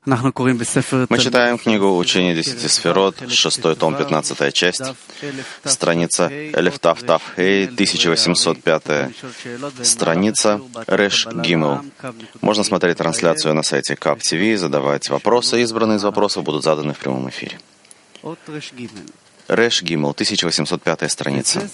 Мы читаем книгу «Учение 10 сферот», 6 том, 15 часть, страница Элеф Тав Тав Хей, 1805 страница Реш Гимел. Можно смотреть трансляцию на сайте КАП ТВ, задавать вопросы. Избранные из вопросов будут заданы в прямом эфире. Реш Гимел, 1805 страница.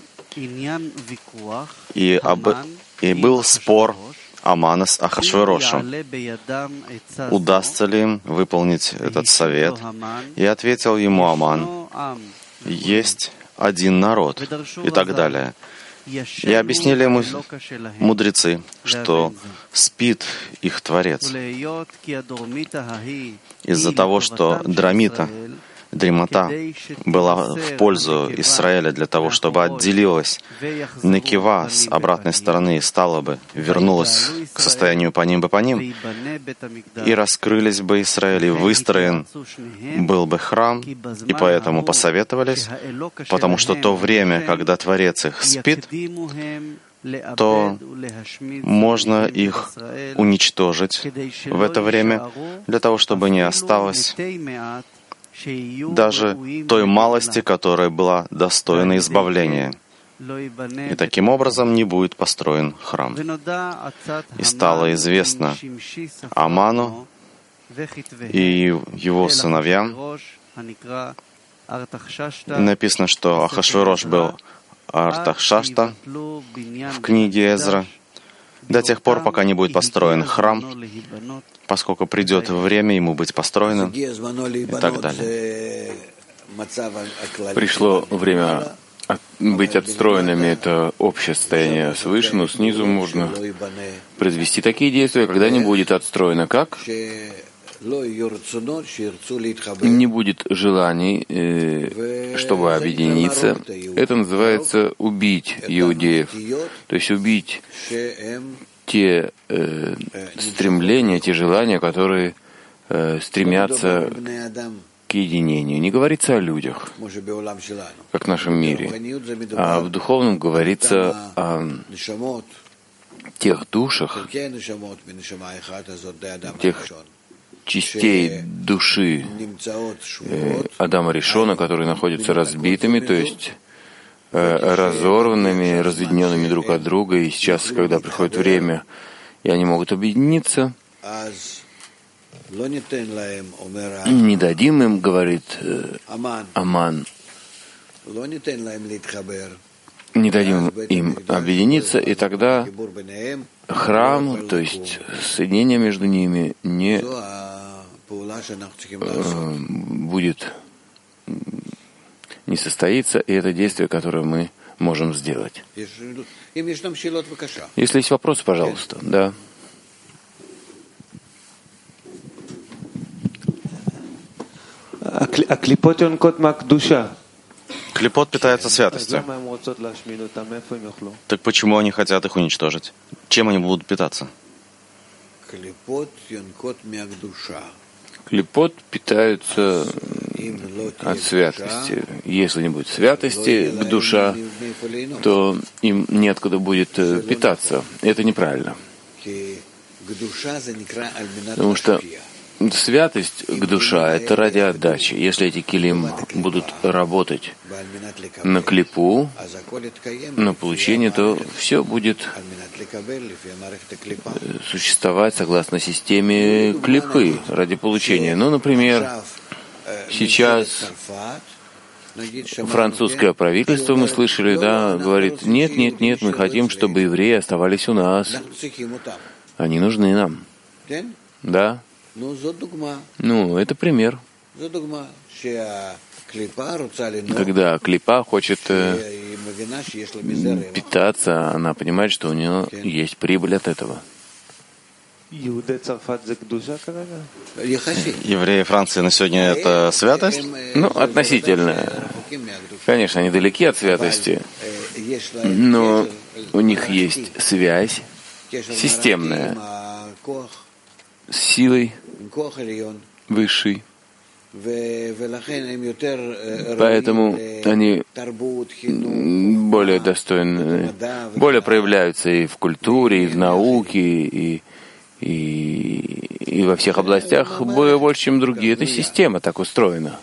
И был спор Амана с Ахашверошем. Удастся ли им выполнить этот совет? И ответил ему Аман: есть один народ, и так далее. И объяснили ему мудрецы, что спит их Творец. Из-за того, что дремота была в пользу Израиля для того, чтобы отделилась Некива с обратной стороны и стала бы, вернулась к состоянию паним бы паним, и раскрылись бы Израиль, и выстроен был бы храм, и поэтому посоветовались, потому что то время, когда Творец их спит, то можно их уничтожить в это время, для того, чтобы не осталось даже той малости, которая была достойна избавления. И таким образом не будет построен храм. И стало известно Аману и его сыновьям. И написано, что Ахашверош был Артахшашта в книге Эзра, до тех пор, пока не будет построен храм, поскольку придет время ему быть построенным, и так далее. Пришло время быть отстроенными. Это общее состояние свыше, но снизу можно произвести такие действия, когда не будет отстроено. Как? Не будет желаний, чтобы объединиться. Это называется убить иудеев. То есть убить те стремления, те желания, которые стремятся к единению. Не говорится о людях, как в нашем мире, а в духовном говорится о тех душах, тех частей души Адама Ришона, которые находятся разбитыми, то есть разорванными, разъединенными друг от друга. И сейчас, когда приходит время, и они могут объединиться, не дадим им, говорит Аман, не дадим им объединиться, и тогда храм, то есть соединение между ними, не будет, не состоится, и это действие, которое мы можем сделать. Если есть вопросы, пожалуйста. Да. Клипот питается святостью. Так почему они хотят их уничтожить? Чем они будут питаться? Клипот питаются от святости. Если не будет святости к душа, то им неоткуда будет питаться. Это неправильно. Потому что святость к душа — это ради отдачи. Если эти килим будут работать на клипу, на получение, то все будет существовать согласно системе клипы ради получения. Ну, например, сейчас французское правительство, мы слышали, да, говорит: нет, мы хотим, чтобы евреи оставались у нас. Они нужны нам. Да. Ну, это пример. Когда клипа хочет питаться, она понимает, что у нее есть прибыль от этого. Евреи Франции на сегодня — это святость? Ну, относительно. Конечно, они далеки от святости, но у них есть связь системная с силой высшей. Поэтому они более достойны, более проявляются и в культуре, и в науке, и И во всех областях более больше, чем другие. Эта система так устроена.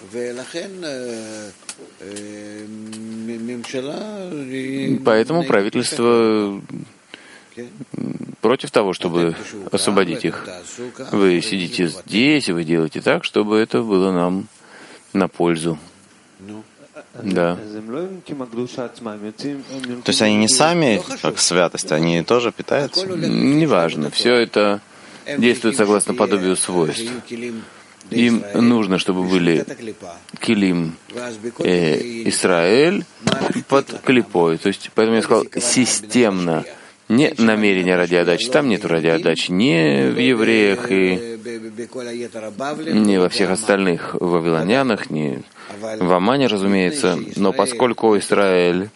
Поэтому правительство против того, чтобы освободить их. Вы сидите здесь, вы делаете так, чтобы это было нам на пользу. Да. То есть они не сами, как святость, они тоже питаются? Неважно. Все это действует согласно подобию свойств. Им нужно, чтобы были килим Исраэль под клипой. То есть, поэтому я сказал, системно. Не намерение ради отдачи. Там нет ради отдачи ни в евреях, и ни во всех остальных вавилонянах, ни в Амане, разумеется. Но поскольку Израиль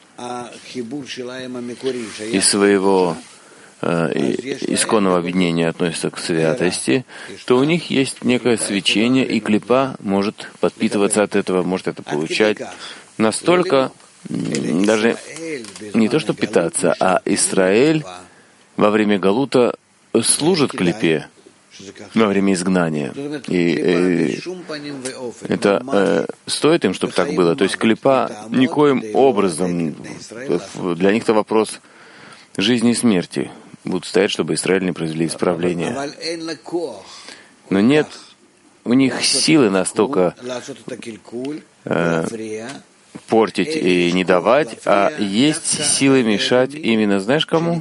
из своего исконного объединения относится к святости, то у них есть некое свечение, и клипа может подпитываться от этого, может это получать настолько, даже не то что питаться, а Израиль во время Галута служит клипе во время изгнания. И это стоит им, чтобы так было. То есть клипа никоим образом, для них это вопрос жизни и смерти. Будут стоять, чтобы Израиль не произвели исправления. Но нет у них силы настолько портить и не давать, а есть силы мешать именно, знаешь кому?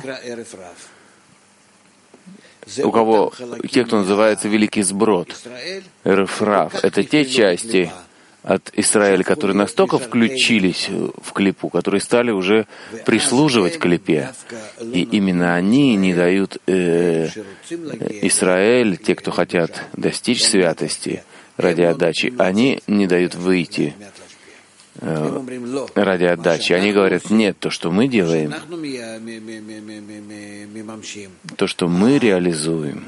У кого, те, кто называется Великий Сброд, Рефраф, это те части от Израиля, которые настолько включились в клипу, которые стали уже прислуживать клипе. И именно они не дают Израиль, те, кто хотят достичь святости ради отдачи, они не дают выйти ради отдачи. Они говорят, нет, то, что мы делаем, то, что мы реализуем,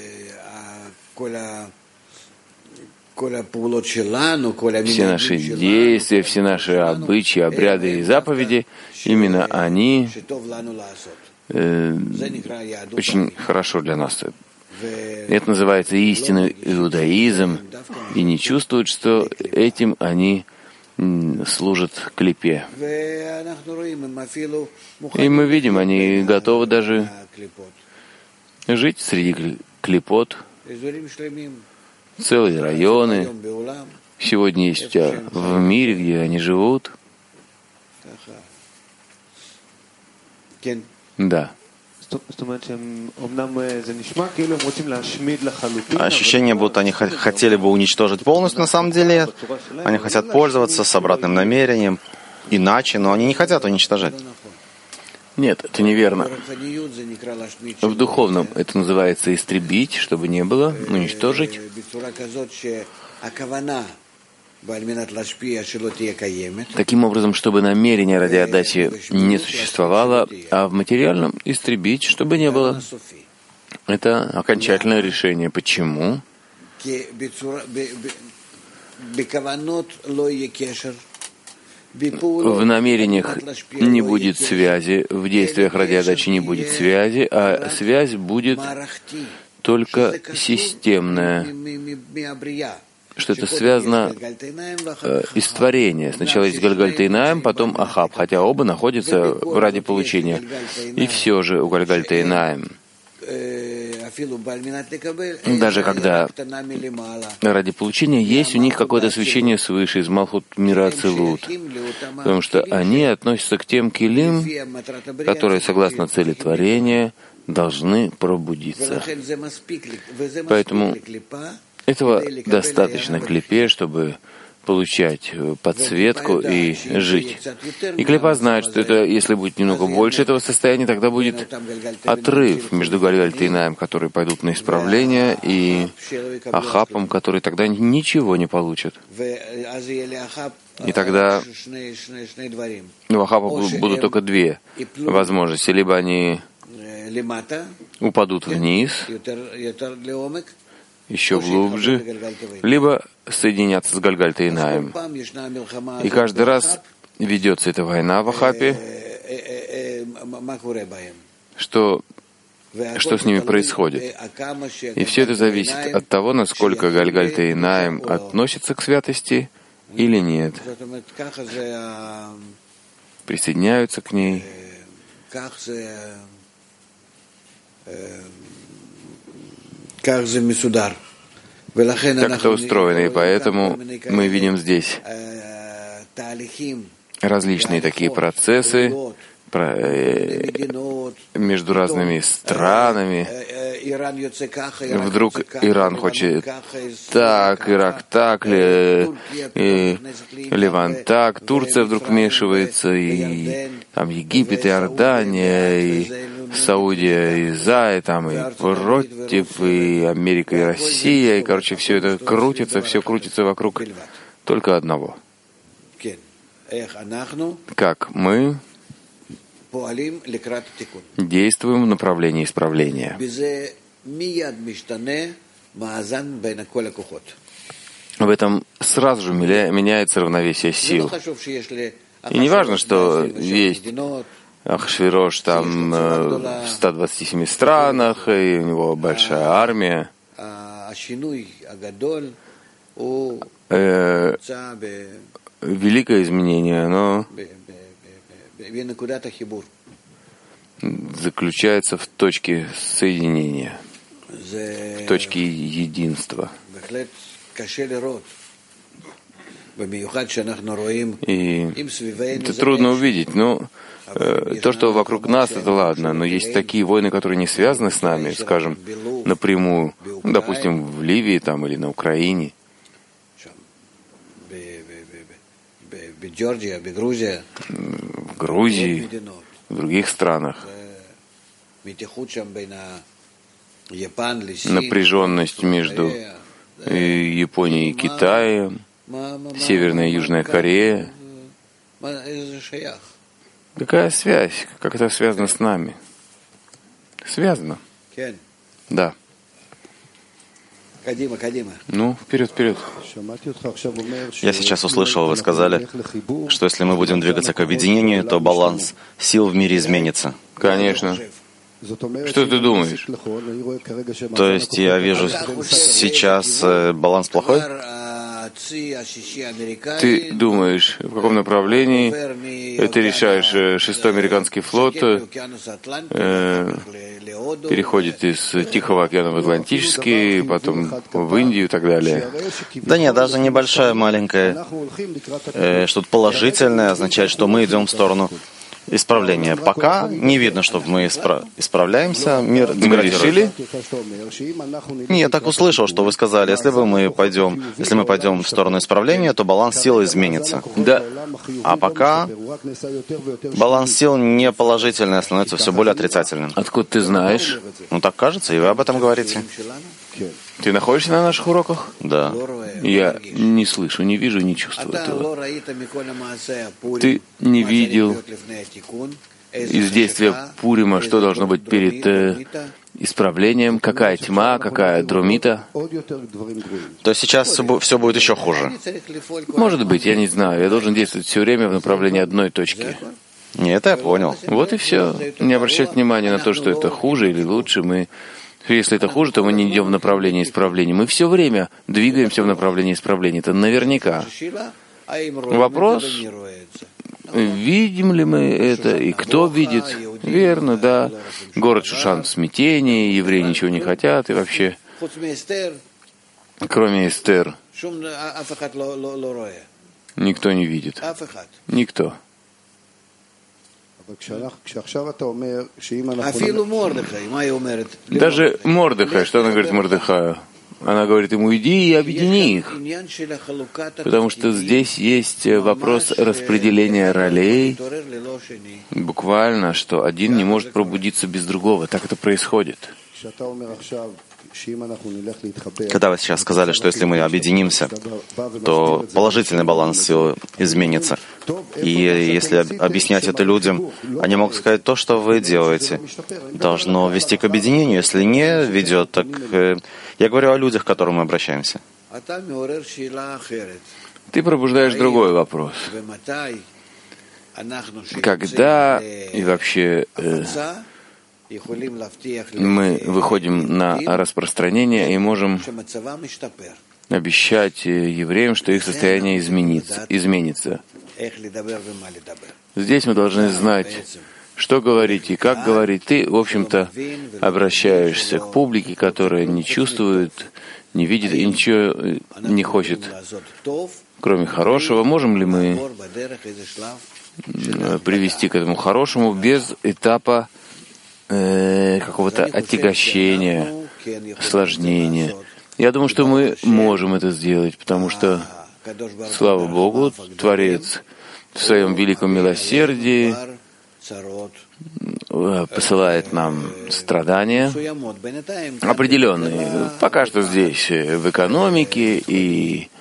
все наши действия, все наши обычаи, обряды и заповеди, именно они очень хорошо для нас. Это называется истинный иудаизм, и не чувствуют, что этим они служат клипе. И мы видим, они готовы даже жить среди клипот. Целые районы сегодня есть в мире, где они живут. Да. Ощущение, будто они хотели бы уничтожить полностью, на самом деле. Они хотят пользоваться с обратным намерением, иначе, но они не хотят уничтожать. Нет, это неверно. В духовном это называется истребить, чтобы не было, уничтожить. Таким образом, чтобы намерение ради отдачи не существовало, а в материальном истребить, чтобы не было. Это окончательное решение. Почему? В намерениях не будет связи, в действиях ради отдачи не будет связи, а связь будет только системная, что это связано из творения. Сначала есть Гальгальтейнаем, потом Ахаб, хотя оба находятся ради получения. И все же у Гальгальтейнаем, даже когда ради получения есть у них какое-то свечение свыше, из Малхут мира Ацилут, потому что они относятся к тем килим, которые, согласно цели творения, должны пробудиться. Поэтому этого достаточно клипе, чтобы получать подсветку и жить. И клипа знает, что это, если будет немного больше этого состояния, тогда будет отрыв между Гальгальтейнаем, которые пойдут на исправление, и Ахапом, которые тогда ничего не получат. И тогда у Ахапа будут только две возможности. Либо они упадут вниз, еще глубже, либо соединяться с Гальгальтейнаем. И каждый раз ведется эта война в Ахапе, что что с ними происходит. И все это зависит от того, насколько Гальгальта и Наим относятся к святости или нет, присоединяются к ней. Так это устроено, и поэтому мы видим здесь различные такие процессы между разными странами. Вдруг Иран хочет так, Ирак так, Ливан так, Турция вдруг вмешивается, и там Египет, и Иордания, и Саудия, и за, и там и против, и Америка, и Россия, и, короче, все это крутится, все крутится вокруг только одного. Как мы действуем в направлении исправления. В этом сразу же меняется равновесие сил. И не важно, что есть Ахашвирош там в 127 странах, и у него большая армия. Великое изменение, оно заключается в точке соединения, в точке единства. И это трудно увидеть, но то, что вокруг нас, это ладно, но есть такие войны, которые не связаны с нами, скажем, напрямую, допустим, в Ливии там, или на Украине, в Грузии, в других странах. Напряженность между Японией и Китаем, Северная и Южная Корея. Какая связь? Как это связано с нами? Связано. Да. Ну, вперед, вперед. Я сейчас услышал, вы сказали, что если мы будем двигаться к объединению, то баланс сил в мире изменится. Конечно. Что ты думаешь? То есть я вижу сейчас баланс плохой? Ты думаешь, в каком направлении ты решаешь? 6-й американский флот переходит из Тихого океана в Атлантический, потом в Индию и так далее. Да нет, даже небольшая, маленькая, что-то положительное означает, что мы идем в сторону исправления. Пока не видно, чтобы мы исправляемся, мир деградирует. Мы решили? Не, я так услышал, что вы сказали, если мы пойдем в сторону исправления, то баланс сил изменится. Да. А пока баланс сил не положительный, а становится все более отрицательным. Откуда ты знаешь? Ну так кажется, и вы об этом говорите. Ты находишься на наших уроках? Да. Я не слышу, не вижу, не чувствую этого. Ты не видел из действия Пурима, что должно быть перед исправлением, какая тьма, какая друмита. То есть сейчас все будет еще хуже. Может быть, я не знаю. Я должен действовать все время в направлении одной точки. Нет, это я понял. Вот и все. Не обращать внимания на то, что это хуже или лучше. Если это хуже, то мы не идем в направлении исправления. Мы все время двигаемся в направлении исправления. Это наверняка. Вопрос, видим ли мы это, и кто видит? Верно, да. Город Шушан в смятении, евреи ничего не хотят, и вообще, кроме Эстер, никто не видит. Никто. Даже Мордехай, что она говорит Мордехаю? Она говорит ему, иди и объедини их. Потому что здесь есть вопрос распределения ролей, буквально, что один не может пробудиться без другого. Так это происходит. Когда вы сейчас сказали, что если мы объединимся, то положительный баланс сил изменится. И если объяснять это людям, они могут сказать, то, что вы делаете, должно вести к объединению. Если не ведет, так я говорю о людях, к которым мы обращаемся. Ты пробуждаешь другой вопрос. Когда и вообще мы выходим на распространение и можем обещать евреям, что их состояние изменится. Здесь мы должны знать, что говорить и как говорить. Ты, в общем-то, обращаешься к публике, которая не чувствует, не видит и ничего не хочет, кроме хорошего. Можем ли мы привести к этому хорошему без этапа какого-то отягощения, осложнения? Я думаю, что мы можем это сделать, потому что, слава Богу, Творец в своем великом милосердии посылает нам страдания определенные. Пока что здесь в экономике и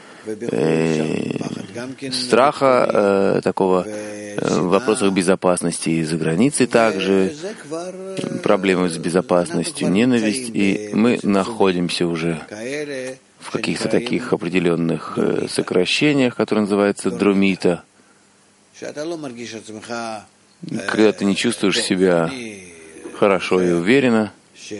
страха такого в вопросах безопасности и за границей также, проблемы с безопасностью, ненависть, и мы находимся уже в каких-то таких определенных сокращениях, которые называются друмита, когда ты не чувствуешь себя хорошо и уверенно.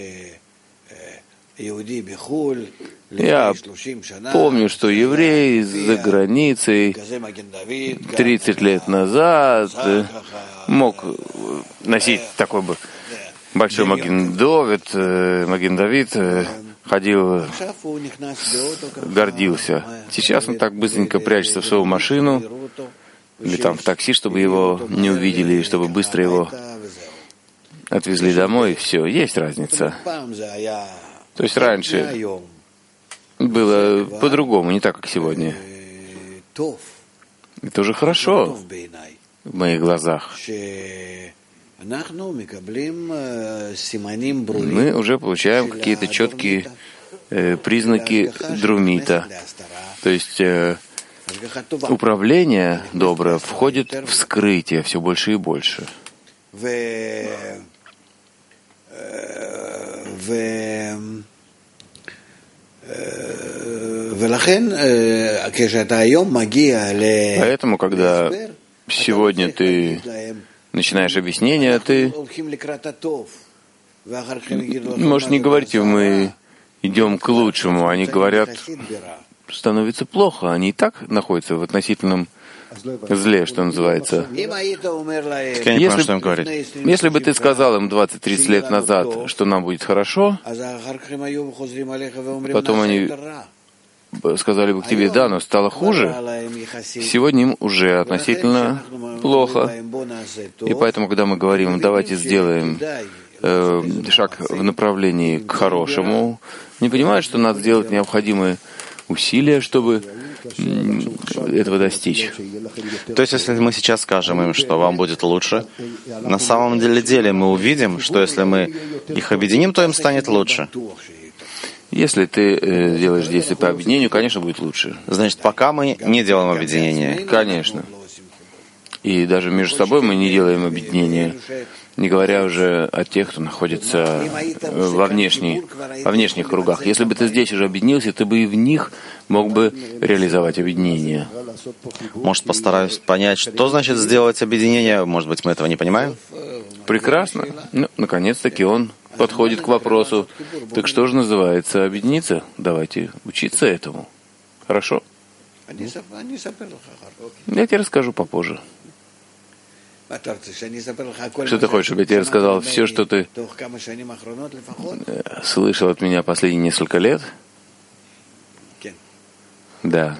Я помню, что еврей за границей 30 лет назад мог носить такой бы большой Маген-Давид, ходил, гордился. Сейчас он так быстренько прячется в свою машину или там в такси, чтобы его не увидели, и чтобы быстро его отвезли домой, и все. Есть разница. То есть раньше было по-другому, не так, как сегодня. Это уже хорошо в моих глазах. Мы уже получаем какие-то четкие признаки друмита. То есть управление доброе входит в скрытие все больше и больше. Поэтому, когда сегодня ты начинаешь объяснение, ты можешь не говорить, мы идем к лучшему. Они говорят, становится плохо. Они и так находятся в относительном зле, что называется. Если бы ты сказал им 20-30 лет назад, что нам будет хорошо, потом они сказали бы к тебе, да, но стало хуже, сегодня им уже относительно плохо. И поэтому, когда мы говорим, давайте сделаем шаг в направлении к хорошему, не понимают, что надо сделать необходимые усилия, чтобы этого достичь. То есть, если мы сейчас скажем им, что вам будет лучше, на самом деле мы увидим, что если мы их объединим, то им станет лучше. Если ты делаешь действия по объединению, конечно, будет лучше. Значит, пока мы не делаем объединение. Конечно. И даже между собой мы не делаем объединения, не говоря уже о тех, кто находится во внешних кругах. Если бы ты здесь уже объединился, ты бы и в них мог бы реализовать объединение. Может, постараюсь понять, что значит сделать объединение? Может быть, мы этого не понимаем? Прекрасно. Ну, наконец-таки он подходит к вопросу. Так что же называется объединиться? Давайте учиться этому. Хорошо? Я тебе расскажу попозже. Что ты хочешь, чтобы я тебе рассказал все, что ты слышал от меня последние несколько лет? Да.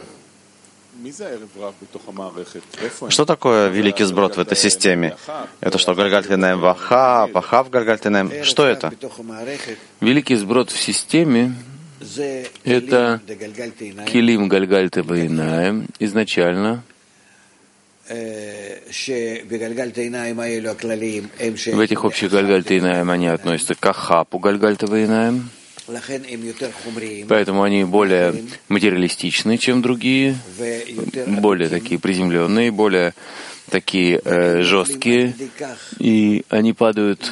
Что такое великий сброд в этой системе? Это что, Гальгальтинаем Ваха, Пахав Гальгальтинаем? Что это? Великий сброд в системе — это Килим Гальгальта Ваинаем изначально. В этих общих Гальгальтинаем они относятся к Ахапу Гальгальтинаем. Поэтому они более материалистичны, чем другие, более такие приземленные, более такие жесткие, и они падают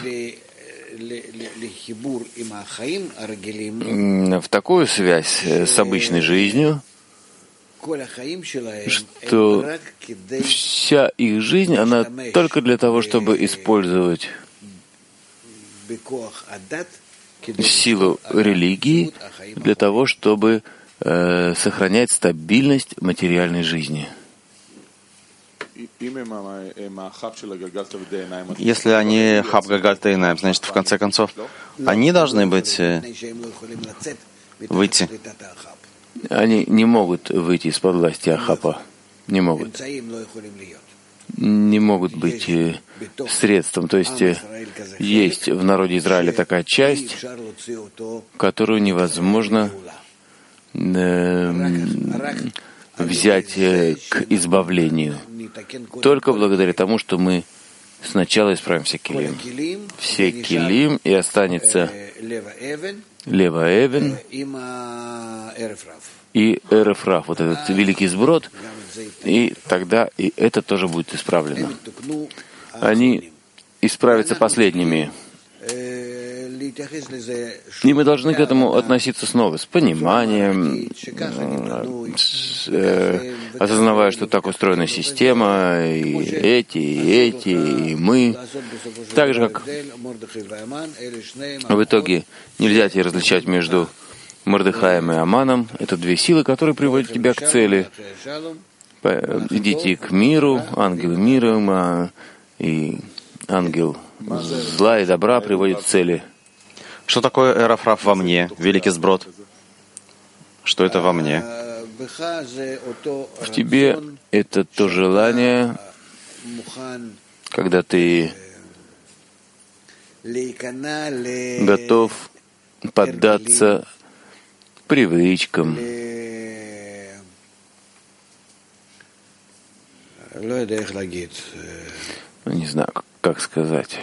в такую связь с обычной жизнью, что вся их жизнь, она только для того, чтобы использовать силу религии для того, чтобы сохранять стабильность материальной жизни. Если они хаб гагальта инаем, значит, в конце концов, они должны быть выйти. Они не могут выйти из-под власти Ахапа. Не могут. Не могут быть средством. То есть есть в народе Израиля такая часть, которую невозможно взять к избавлению. Только благодаря тому, что мы сначала исправим все килим. Все килим, и останется Лева Эвен и Эреф Рав, вот этот великий сброд, и тогда и это тоже будет исправлено. Они исправятся последними. И мы должны к этому относиться снова с пониманием, осознавая, что так устроена система, и эти, и мы. Так же, как в итоге нельзя тебе различать между Мордехаем и Аманом. Это две силы, которые приводят тебя к цели. Идите к миру, ангел мира, и ангел зла и добра приводит к цели. Что такое Эрафраф во мне, великий сброд? Что это во мне? В тебе это то желание, когда ты готов поддаться привычкам, не знаю, как сказать.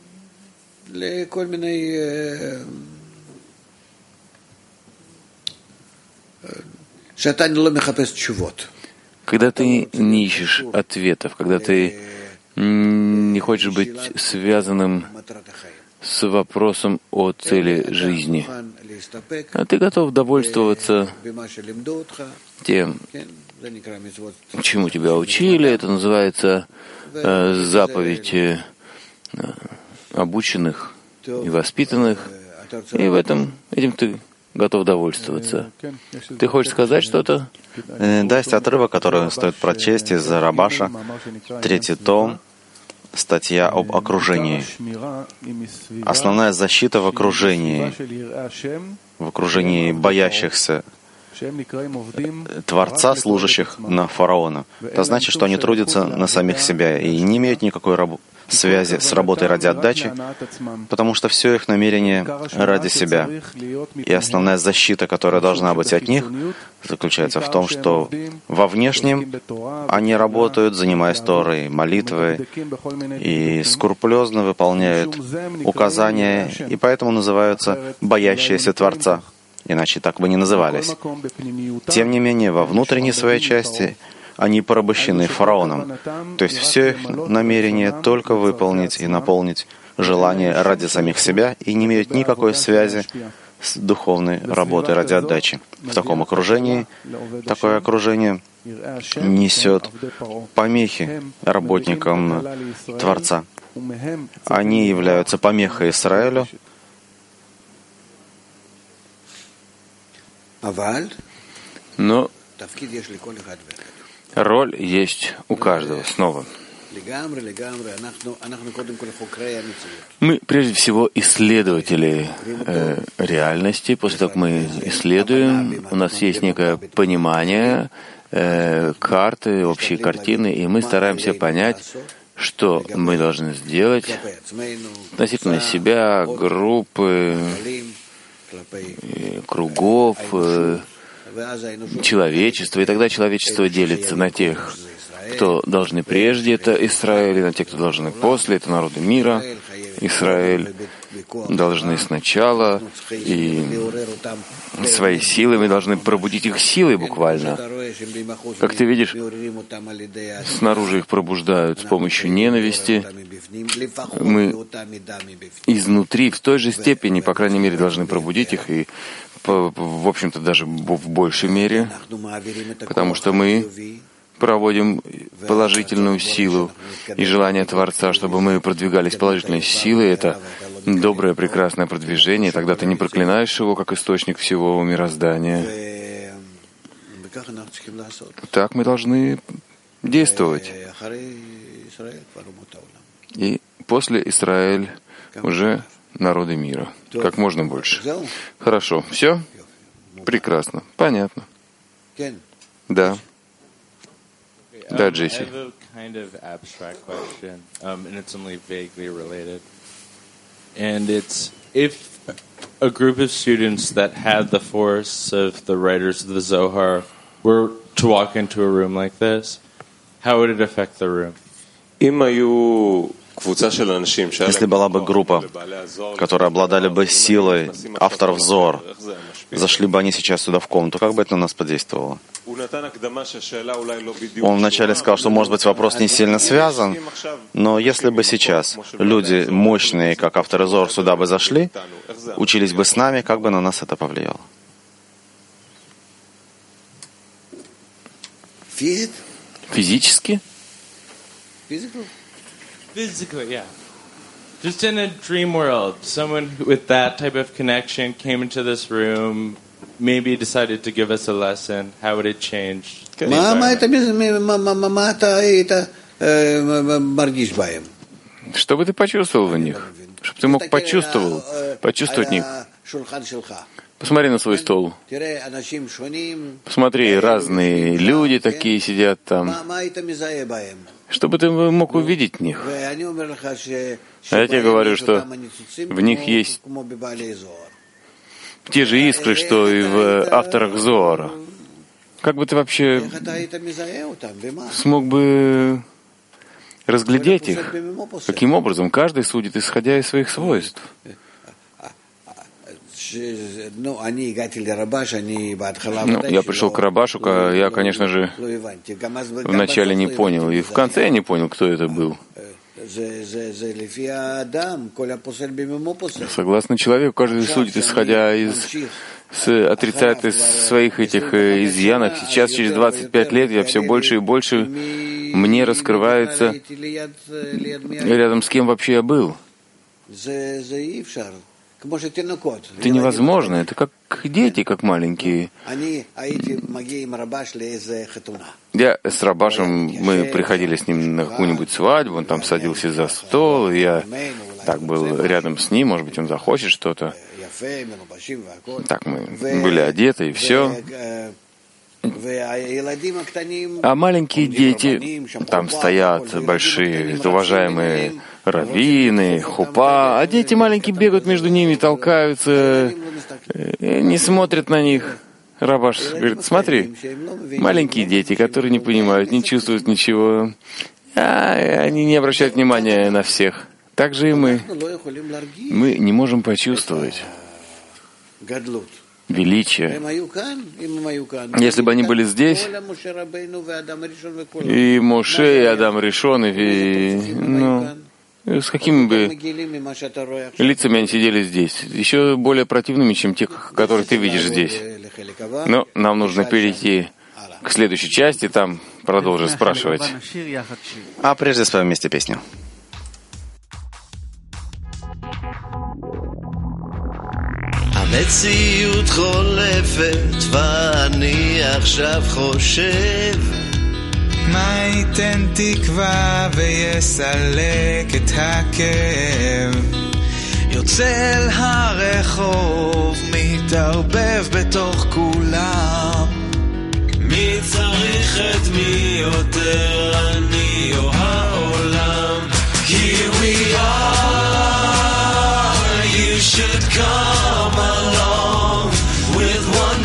Когда ты не ищешь ответов, когда ты не хочешь быть связанным с вопросом о цели жизни, а ты готов довольствоваться тем, чему тебя учили. Это называется заповедь обученных и воспитанных, и этим ты готов довольствоваться. Ты хочешь сказать что-то? Да, есть отрывок, который стоит прочесть из Рабаша, 3 том, статья об окружении. Основная защита в окружении боящихся Творца, служащих на фараона. Это значит, что они трудятся на самих себя и не имеют никакой связи с работой ради отдачи, потому что все их намерение ради себя. И основная защита, которая должна быть от них, заключается в том, что во внешнем они работают, занимаясь Торой, молитвой, и скрупулезно выполняют указания, и поэтому называются «боящиеся Творца». Иначе так бы не назывались. Тем не менее, во внутренней своей части они порабощены фараоном. То есть все их намерение только выполнить и наполнить желание ради самих себя и не имеют никакой связи с духовной работой ради отдачи. В таком окружении, такое окружение несет помехи работникам Творца. Они являются помехой Израилю, но роль есть у каждого. Снова. Мы, прежде всего, исследователи реальности. После того, как мы исследуем, у нас есть некое понимание карты, общей картины, и мы стараемся понять, что мы должны сделать относительно себя, группы, кругов, человечества. И тогда человечество делится на тех, кто должны прежде, это Израиль, и на тех, кто должны после, это народы мира. Израиль должны сначала, и своей силой мы должны пробудить их силой буквально. Как ты видишь, снаружи их пробуждают с помощью ненависти. Мы изнутри в той же степени, по крайней мере, должны пробудить их, и, в общем-то, даже в большей мере, потому что мы проводим положительную силу и желание Творца, чтобы мы продвигались положительной силой. Это доброе, прекрасное продвижение, тогда ты не проклинаешь его как источник всего мироздания. Так мы должны действовать. И после Израиль уже народы мира. Как можно больше. Хорошо. Все? Прекрасно. Понятно. Да. Да, Джесси. And it's if a group of students that had the force of the writers of the Zohar were to walk into a room like this, how would it affect the room? Если была бы группа, которые обладали бы силой авторов Зоар, зашли бы они сейчас сюда в комнату, как бы это на нас подействовало? Он вначале сказал, что, может быть, вопрос не сильно связан, но если бы сейчас люди мощные, как авторы Зоар, сюда бы зашли, учились бы с нами, как бы на нас это повлияло? Физически? Physically, yeah. Just in a dream world, someone with that type of connection came into this room, maybe decided to give us a lesson. How would it change? Что бы ты почувствовал в них? Чтобы ты мог почувствовать них. Посмотри на свой стол. Посмотри, разные люди такие сидят там. Что бы ты мог увидеть в них? А я тебе говорю, что в них есть те же искры, что и в авторах Зоара. Как бы ты вообще смог бы разглядеть их? Каким образом? Каждый судит, исходя из своих свойств. Я пришел к Рабашу, я, конечно же, вначале не понял, и в конце я не понял, кто это был. Согласно человеку, каждый судит, исходя отрицает из своих этих изъянов. Сейчас, через 25 лет, я все больше и больше мне раскрывается, рядом с кем вообще я был. Это невозможно, это как дети, как маленькие. Я с Рабашем, мы приходили с ним на какую-нибудь свадьбу, он там садился за стол, и я так был рядом с ним, может быть, он захочет что-то. Так мы были одеты, и все. А маленькие дети, там стоят большие, уважаемые раввины, хупа, а дети маленькие бегают между ними, толкаются, не смотрят на них. Рабаш говорит, смотри, маленькие дети, которые не понимают, не чувствуют ничего, они не обращают внимания на всех. Так же и мы. Мы не можем почувствовать величие. Если бы они были здесь, и Моше, и Адам Ришон, с какими бы лицами они сидели здесь, еще более противными, чем те, которые ты видишь здесь. Но нам нужно перейти к следующей части, там продолжить спрашивать. А прежде споем вместе песню. המציאות חולפת ואני עכשיו חושב מה ייתן תקווה ויסלק את הכאב יוצא אל הרחוב מתערבב בתוך כולם מי צריך את מי יותר אני או העולם Here we are You should come along with one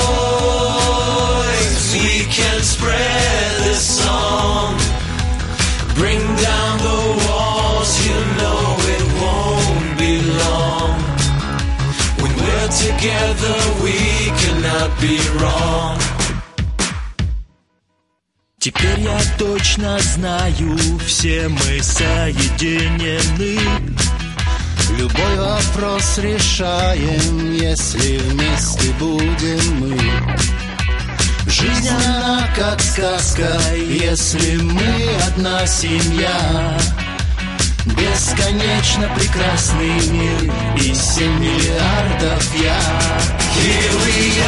voice. We can spread this song. Bring down the walls, you know it won't be long. When we're together, we cannot be wrong. Теперь я точно знаю, все мы соединены. Любой вопрос решаем, если вместе будем мы. Жизнь она как сказка, если мы одна семья. Бесконечно прекрасный мир и 7 миллиардов я. Here we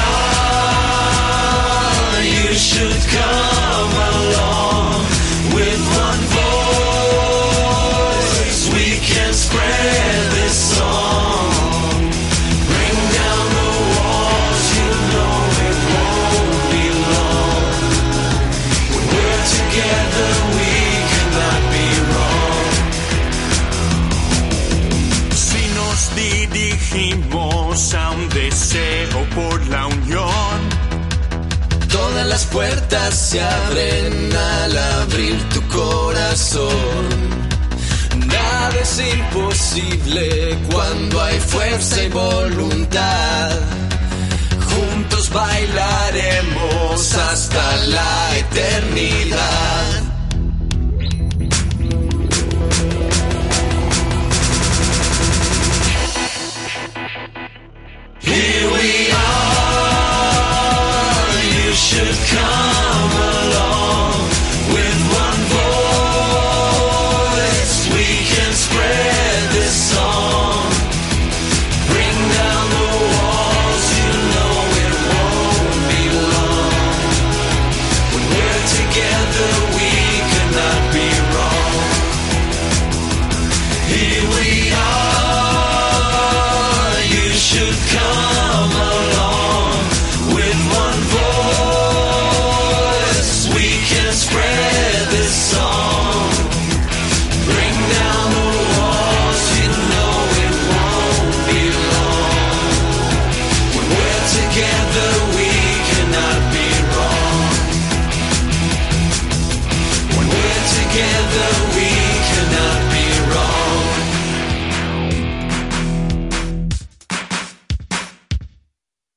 are, you should come along. With one voice we can spread this song. Bring down the walls, you know it won't be long. When we're together we cannot be wrong. Si nos dirigimos a un deseo por la unión, todas las puertas se abren al abrir tu corazón. Nada es imposible cuando hay fuerza y voluntad. Juntos bailaremos